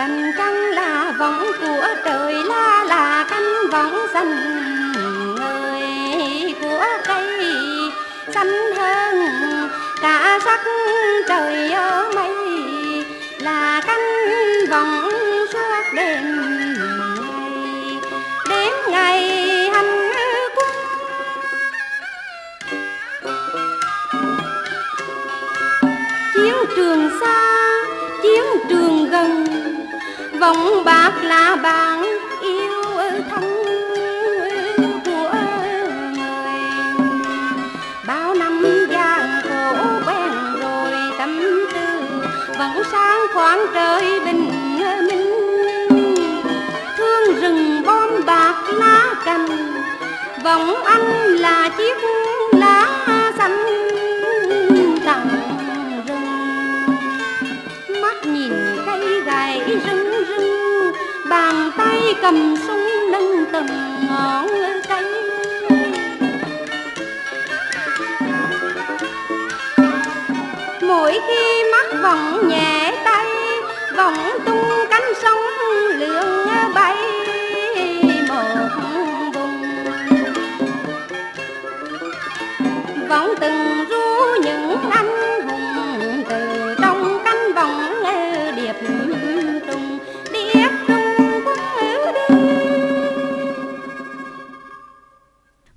cành trăng là vọng của trời, là cánh vọng xanh ngời của cây, xanh hơn cả sắc trời ở mây, là cánh vọng suốt đêm ngày hành quân. Chiến trường xa, chiến trường gần, vọng bạc là bạn yêu thân của người. Bao năm gian khổ quen rồi, tâm tư vẫn sáng khoáng trời bình minh. Thương rừng bom bạc lá cành, vọng anh là chiếc lá xanh tặng rừng. Mắt nhìn cây gậy rưng rưng, bàn tay cầm súng nâng từng ngọn cây. Mỗi khi mắt vọng nhẹ tay, vọng tung cánh sóng lượn bay một vùng. Vọng từng